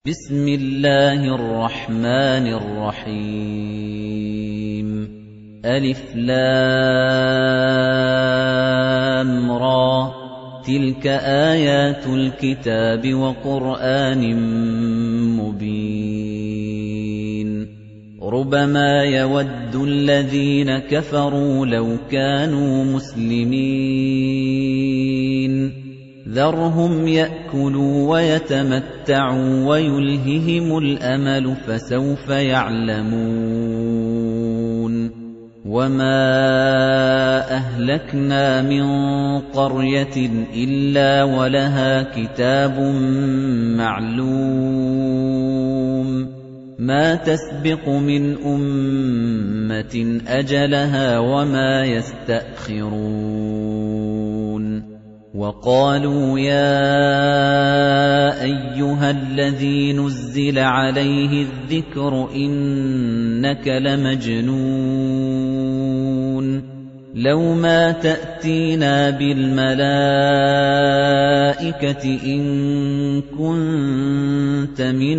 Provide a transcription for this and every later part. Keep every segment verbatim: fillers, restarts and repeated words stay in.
بسم الله الرحمن الرحيم ألف لام را تلك آيات الكتاب وقرآن مبين ربما يود الذين كفروا لو كانوا مسلمين ذَرْهُمْ يَأْكُلُوا وَيَتَمَتَّعُوا وَيُلْهِهِمُ الْأَمَلُ فَسَوْفَ يَعْلَمُونَ وَمَا أَهْلَكْنَا مِنْ قَرْيَةٍ إِلَّا وَلَهَا كِتَابٌ مَعْلُومٌ مَا تَسْبِقُ مِنْ أُمَّةٍ أَجَلَهَا وَمَا يَسْتَأْخِرُونَ وَقَالُوا يَا أَيُّهَا الَّذِي نُزِّلَ عَلَيْهِ الذِّكْرُ إِنَّكَ لَمَجْنُونٌ لَوْ مَا تَأْتِينَا بِالْمَلَائِكَةِ إِن كُنتَ مِنَ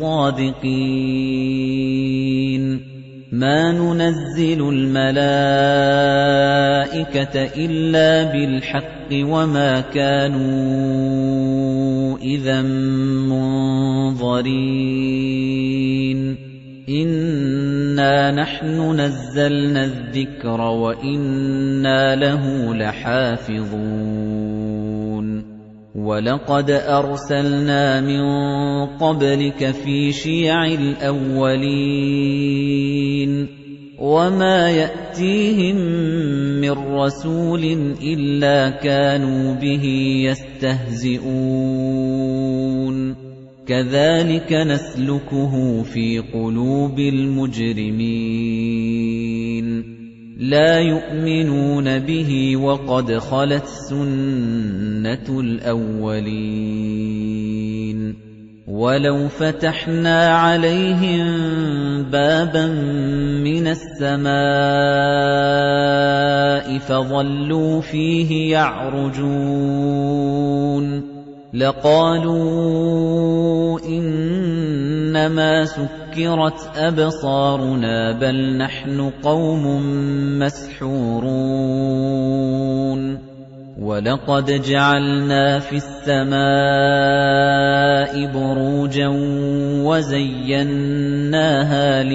الصَّادِقِينَ مَا نُنَزِّلُ الْمَلَائِكَةَ إِلَّا بِالْحَقِّ وَمَا كَانُوا إِذًا مُنظَرِينَ إِنَّا نَحْنُ نَزَّلْنَا الذِّكْرَ وَإِنَّا لَهُ لَحَافِظُونَ وَلَقَدْ أَرْسَلْنَا مِن قَبْلِكَ فِي شِيَعِ الْأَوَّلِينَ وَمَا يَأْتِيهِم مِّن رَّسُولٍ إِلَّا كَانُوا بِهِ يَسْتَهْزِئُونَ كَذَلِكَ نَسْلُكُهُ فِي قُلُوبِ الْمُجْرِمِينَ لَا يُؤْمِنُونَ بِهِ وَقَدْ خَلَتْ سُنَّةُ الْأَوَّلِينَ وَلَوْ فَتَحْنَا عَلَيْهِم بَابًا مِّنَ السَّمَاءِ فَظَلُّوا فِيهِ يَعْرُجُونَ لَقَالُوا إِنَّمَا سُكِّرَتْ أَبْصَارُنَا بَلْ نَحْنُ قَوْمٌ مَّسْحُورُونَ وَلَقَدْ جَعَلْنَا فِي السَّمَاءِ بُرُوجًا وَزَيَّنَّاهَا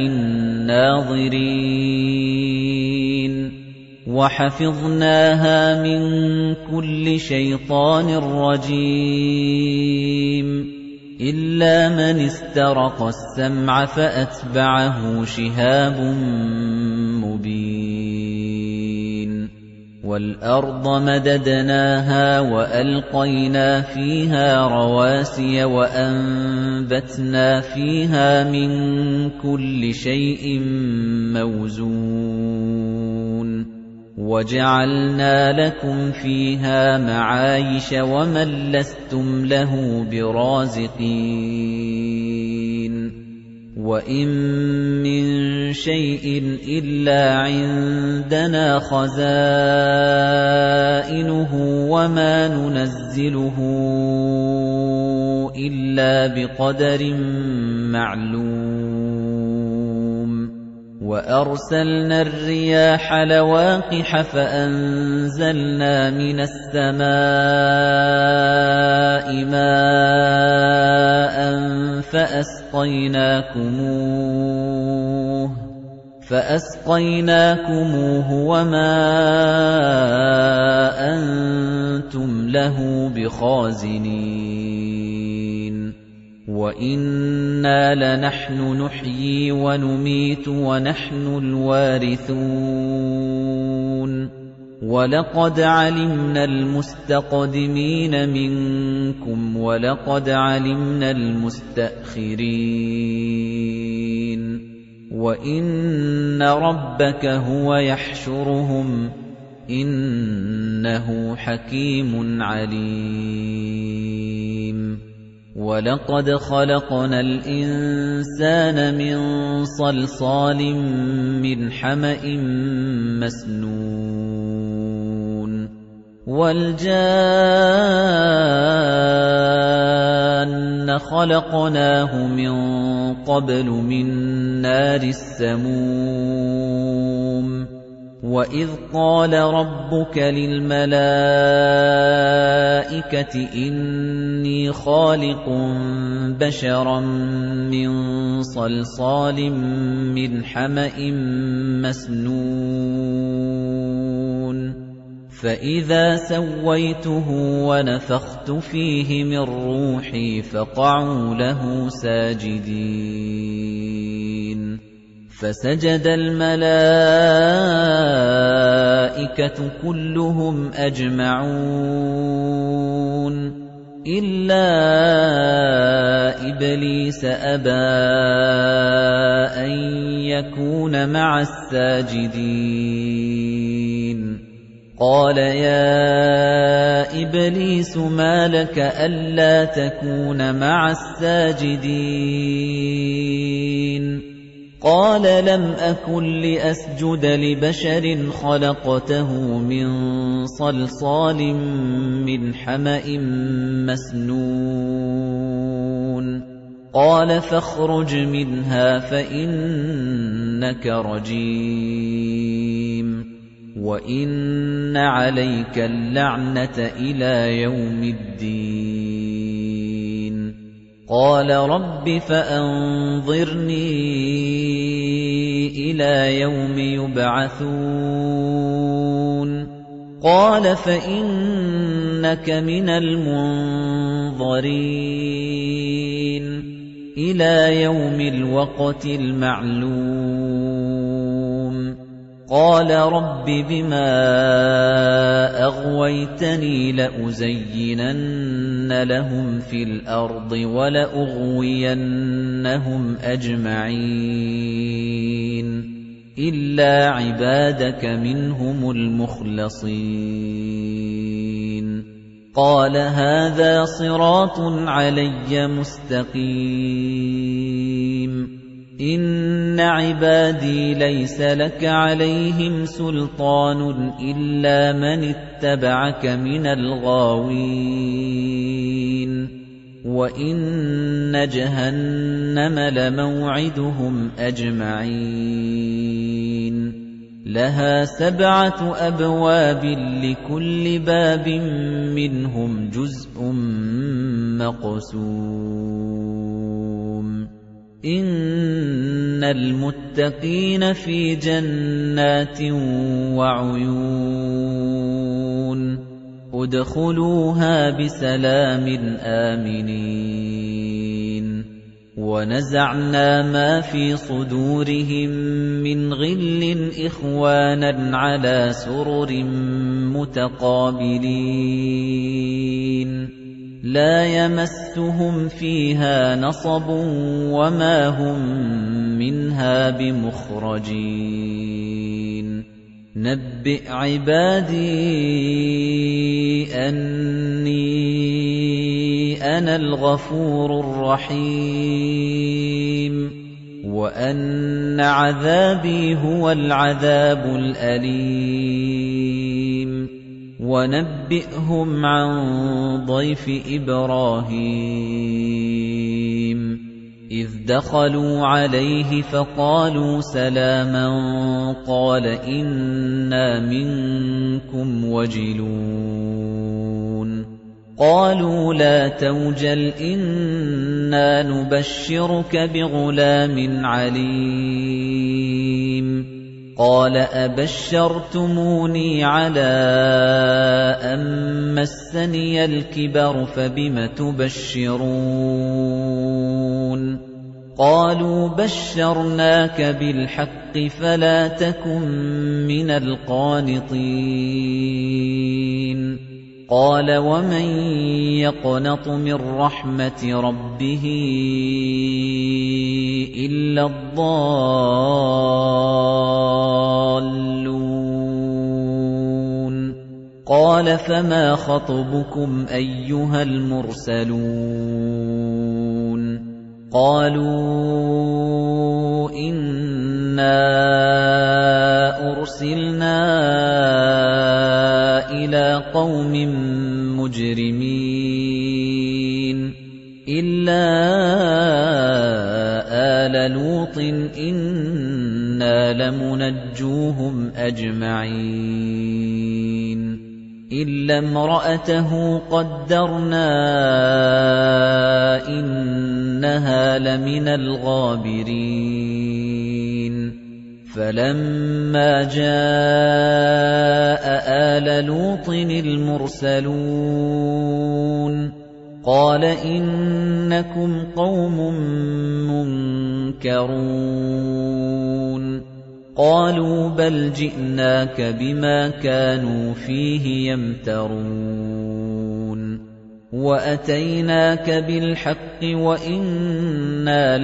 لِلنَّاظِرِينَ وَحَفِظْنَاهَا مِن كُلِّ شَيْطَانٍ رَّجِيمٍ إِلَّا مَنِ اسْتَرَقَ السَّمْعَ فَأَتْبَعَهُ شِهَابٌ مُّبِينٌ وَالْأَرْضَ مَدَدْنَاهَا وَأَلْقَيْنَا فِيهَا رَوَاسِيَ وَأَنبَتْنَا فِيهَا مِن كُلِّ شَيْءٍ مَّوْزُونٍ وَجَعَلْنَا لَكُمْ فِيهَا مَعَايِشَ وَمَن لَّسْتُمْ لَهُ بِرَازِقِينَ وَإِن مِّن شَيْءٍ إِلَّا عِندَنَا خَزَائِنُهُ وَمَا نُنَزِّلُهُ إِلَّا بِقَدَرٍ مَّعْلُومٍ وَأَرْسَلْنَا الرِّيَاحَ لَوَاقِحَ فَأَنزَلْنَا مِنَ السَّمَاءِ مَاءً فَأَسْقَيْنَاكُمُوهُ فَأَسْقَيْنَاكُمُوهُ وَمَا أَنتُمْ لَهُ بِخَازِنِينَ وَإِنَّا لَنَحْنُ نُحْيِي وَنُمِيتُ وَنَحْنُ الْوَارِثُونَ وَلَقَدْ عَلِمْنَا الْمُسْتَقْدِمِينَ مِنكُمْ وَلَقَدْ عَلِمْنَا الْمُسْتَأْخِرِينَ وَإِنَّ رَبَّكَ هُوَ يَحْشُرُهُمْ إِنَّهُ حَكِيمٌ عَلِيمٌ وَلَقَدْ خَلَقْنَا الْإِنسَانَ مِنْ صَلْصَالٍ مِّنْ حَمَإٍ مَّسْنُونٍ وَالْجَانَّ خَلَقْنَاهُ مِن قَبْلُ مِن نَّارِ السَّمُومِ وَإِذْ قَالَ رَبُّكَ لِلْمَلَائِكَةِ إِنِّي خَالِقٌ بَشَرًا مِّن صَلْصَالٍ مِّنْ حَمَإٍ مَّسْنُونٍ فَإِذَا سَوَّيْتُهُ وَنَفَخْتُ فِيهِ مِن رُّوحِي فَقَعُوا لَهُ سَاجِدِينَ فَسَجَدَ الْمَلَائِكَةُ كُلُّهُمْ أَجْمَعُونَ إِلَّا إِبْلِيسَ أَبَىٰ أَن يَكُونَ مَعَ السَّاجِدِينَ قَالَ يَا إِبْلِيسُ مَا لَكَ أَلَّا تَكُونَ مَعَ السَّاجِدِينَ قَالَ لَمْ أَكُن لِّأَسْجُدَ لِبَشَرٍ خَلَقْتَهُ مِن صَلْصَالٍ مِّنْ حَمَإٍ مَّسْنُونٍ قَالَ فَاخْرُجْ مِنْهَا فَإِنَّكَ رَجِيمٌ وَإِنَّ عَلَيْكَ اللَّعْنَةَ إِلَىٰ يَوْمِ الدِّينِ قَالَ رَبِّ فَأَنظِرْنِي إِلَىٰ يَوْمِ يُبْعَثُونَ قَالَ فَإِنَّكَ مِنَ الْمُنظَرِينَ إِلَىٰ يَوْمِ الْوَقْتِ الْمَعْلُومِ قَالَ رَبِّ بِمَا أَغْوَيْتَنِي لَأُزَيِّنَنَّ لَهُمْ فِي الْأَرْضِ وَلَأُغْوِيَنَّهُمْ أَجْمَعِينَ إِلَّا عِبَادَكَ مِنْهُمُ الْمُخْلَصِينَ قَالَ هَذَا صِرَاطٌ عَلَيَّ مُسْتَقِيمٌ إِنَّ عِبَادِي لَيْسَ لَكَ عَلَيْهِمْ سُلْطَانٌ إِلَّا مَنِ اتَّبَعَكَ مِنَ الْغَاوِينَ وَإِنَّ جَهَنَّمَ لَمَوْعِدُهُمْ أَجْمَعِينَ لَهَا سَبْعَةُ أَبْوَابٍ لِكُلِّ بَابٍ مِنْهُمْ جُزْءٌ مَقْسُومٌ إِنَّ الْمُتَّقِينَ فِي جَنَّاتٍ وَعُيُونٍ ادْخُلُوهَا بِسَلَامٍ آمِنِينَ وَنَزَعْنَا مَا فِي صُدُورِهِم مِّنْ غِلٍّ إِخْوَانًا عَلَىٰ سُرُرٍ مُتَقَابِلِينَ لَا يَمَسُّهُمْ فِيهَا نَصَبٌ وَمَا هُم مِّنْهَا بِمُخْرَجِينَ نَبِّئْ عِبَادِي أَنِّي أَنَا الْغَفُورُ الرَّحِيمُ وَأَنَّ عَذَابِي هُوَ الْعَذَابُ الْأَلِيمُ وَنَبِّئْهُمْ عَن ضَيْفِ إِبْرَاهِيمَ إِذْ دَخَلُوا عَلَيْهِ فَقَالُوا سَلَامًا قَالَ إِنَّا مِنكُمْ وَجِلُونَ قَالُوا لَا تَوْجَلْ إِنَّا نُبَشِّرُكَ بِغُلَامٍ عَلِيمٍ قَالَ أَبَشَّرْتُمُونِي عَلَىٰ أَن مَّسَّنِيَ الْكِبَرُ فَبِمَ تُبَشِّرُونَ قَالُوا بَشَّرْنَاكَ بِالْحَقِّ فَلَا تَكُن مِّنَ الْقَانِطِينَ قَالَ وَمَن يَقْنَطُ مِن رَّحْمَةِ رَبِّهِ إِلَّا الضَّالُّونَ قَالَ فَمَا خَطْبُكُمْ أَيُّهَا الْمُرْسَلُونَ قَالُوا إِنَّا أُرْسِلْنَا إِلَىٰ قَوْمٍ لُوطٍ إِنَّا لَمُنَجُّوهُمْ أَجْمَعِينَ إِلَّا امْرَأَتَهُ قَدَّرْنَا إِنَّهَا لَمِنَ الْغَابِرِينَ فَلَمَّا جَاءَ آلَ لُوطٍ الْمُرْسَلُونَ قَالَ إِنَّكُمْ قَوْمٌ مُنكَرُونَ قَالُوا بَلْ جِئْنَاكَ بِمَا كَانُوا فِيهِ يَمْتَرُونَ وَأَتَيْنَاكَ بِالْحَقِّ وَإِنَّا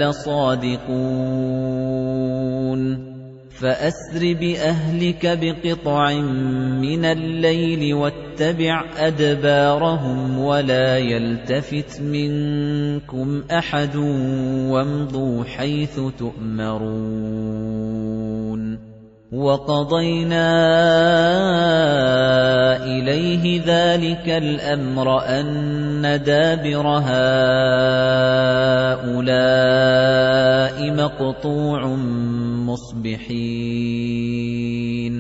لَصَادِقُونَ فَأَسْرِ بِأَهْلِكَ بِقِطْعٍ مِنَ اللَّيْلِ وَاتَّبِعْ أَدْبَارَهُمْ وَلَا يَلْتَفِتْ مِنكُمْ أَحَدٌ وَامْضُوا حَيْثُ تُؤْمَرُونَ وَقَضَيْنَا إِلَيْهِ ذَلِكَ الْأَمْرَ أَنَّ دَابِرَ هَٰؤُلَاءِ مَقْطُوعٌ مُصْبِحِينَ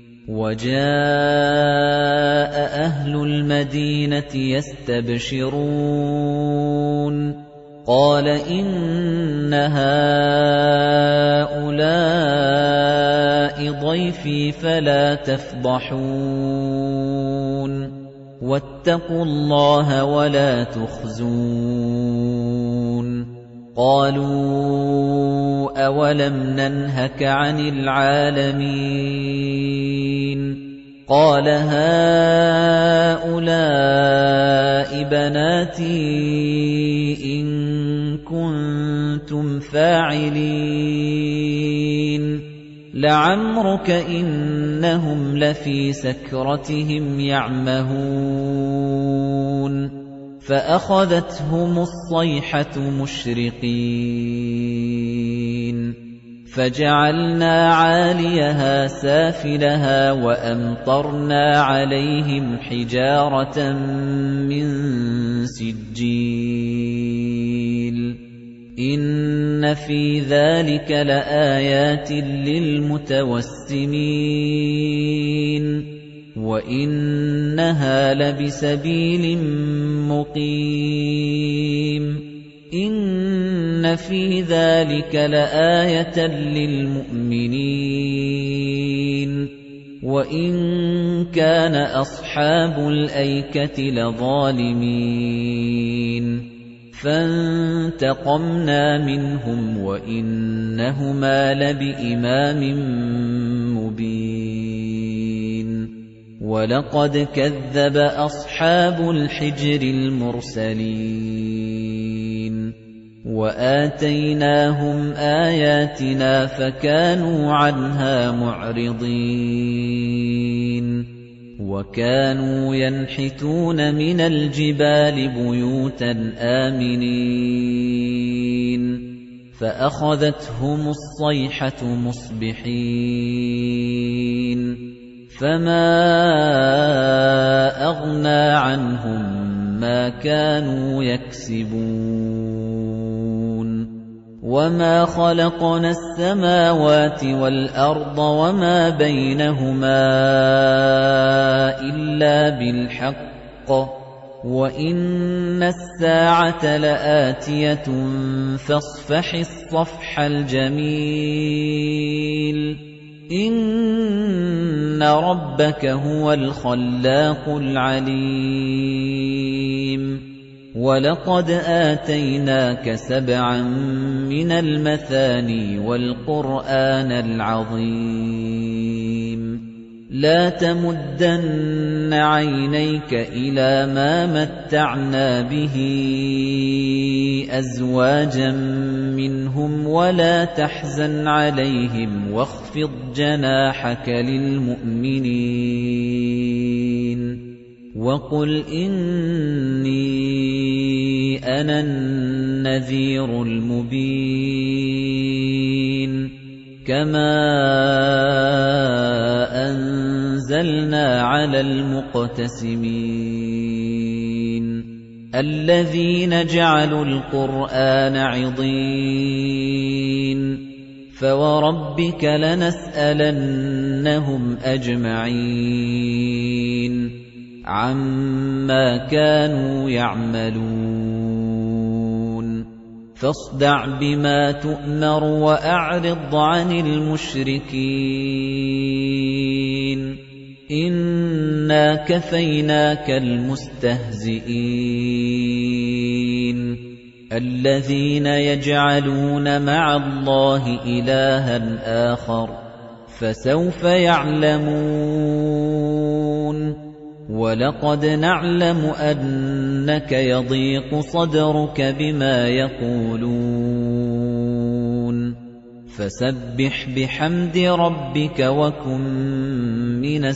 وَجَاءَ أَهْلُ الْمَدِينَةِ يَسْتَبْشِرُونَ قَالَ إِنَّ هَٰؤُلَاءِ ضَيْفِي فَلَا تَفْضَحُونِ وَاتَّقُوا اللَّهَ وَلَا تُخْزُونِ قَالُوا أَوَلَمْ نَنْهَكَ عَنِ الْعَالَمِينَ قَالَ هَٰؤُلَاءِ بَنَاتِي إِن كُنتُمْ فَاعِلِينَ لَعَمْرُكَ إِنَّهُمْ لَفِي سَكْرَتِهِمْ يَعْمَهُونَ فَأَخَذَتْهُمُ الصَّيْحَةُ مُشْرِقِينَ فَجَعَلْنَا عَالِيَهَا سَافِلَهَا وَأَمْطَرْنَا عَلَيْهِمْ حِجَارَةً مِّن سِجِّيلٍ إِنَّ فِي ذَلِكَ لَآيَاتٍ لِّلْمُتَوَسِّمِينَ وَإِنَّهَا لَبِسَبِيلٍ مُّقِيمٍ إِنَّ فِي ذَلِكَ لَآيَةً لِّلْمُؤْمِنِينَ وَإِن كَانَ أَصْحَابُ الْأَيْكَةِ لَظَالِمِينَ فَانتَقَمْنَا مِنْهُمْ وَإِنَّهُمَا لَبِإِمَامٍ مُّبِينٍ وَلَقَدْ كَذَّبَ أَصْحَابُ الْحِجْرِ الْمُرْسَلِينَ وَآتَيْنَاهُمْ آيَاتِنَا فَكَانُوا عَنْهَا مُعْرِضِينَ وَكَانُوا يَنْحِتُونَ مِنَ الْجِبَالِ بُيُوتًا آمِنِينَ فَأَخَذَتْهُمُ الصَّيْحَةُ مُصْبِحِينَ فَمَا أَغْنَىٰ عَنْهُم مَّا كَانُوا يَكْسِبُونَ وَمَا خَلَقْنَا السَّمَاوَاتِ وَالْأَرْضَ وَمَا بَيْنَهُمَا إِلَّا بِالْحَقِّ وَإِنَّ السَّاعَةَ لَآتِيَةٌ فَاصْفَحِ الصَّفْحَ الْجَمِيلَ إِنَّ رَبَّكَ هُوَ الْخَلَّاقُ الْعَلِيمُ وَلَقَدْ آتَيْنَاكَ سَبْعًا مِنَ الْمَثَانِي وَالْقُرْآنَ الْعَظِيمَ لَا تَمُدَّنَّ عَيْنَيْكَ إِلَىٰ مَا مَتَّعْنَا بِهِ أَزْوَاجًا مِّنْهُمْ وَلَا تَحْزَنْ عَلَيْهِمْ وَاخْفِضْ جَنَاحَكَ لِلْمُؤْمِنِينَ وَقُلْ إِنِّي أَنَا النَّذِيرُ الْمُبِينُ كَمَا أَنزَلْنَا عَلَى الْمُقْتَسِمِينَ الَّذِينَ جَعَلُوا الْقُرْآنَ عِضِينَ فَوَرَبِّكَ لَنَسْأَلَنَّهُمْ أَجْمَعِينَ عَمَّا كَانُوا يَعْمَلُونَ فَاصْدَعْ بِمَا تُؤْمَرُ وَأَعْرِضْ عَنِ الْمُشْرِكِينَ إِنَّا كَفَيْنَاكَ الْمُسْتَهْزِئِينَ الَّذِينَ يَجْعَلُونَ مَعَ اللَّهِ إِلَٰهًا آخَرَ فَسَوْفَ يَعْلَمُونَ وَلَقَدْ نَعْلَمُ أَنَّكَ يَضِيقُ صَدْرُكَ بِمَا يَقُولُونَ فَسَبِّحْ بِحَمْدِ رَبِّكَ وَكُن مِّنَ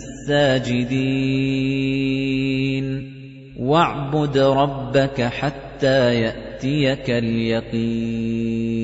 السَّاجِدِينَ وَاعْبُدْ رَبَّكَ حَتَّىٰ يَأْتِيَكَ الْيَقِينُ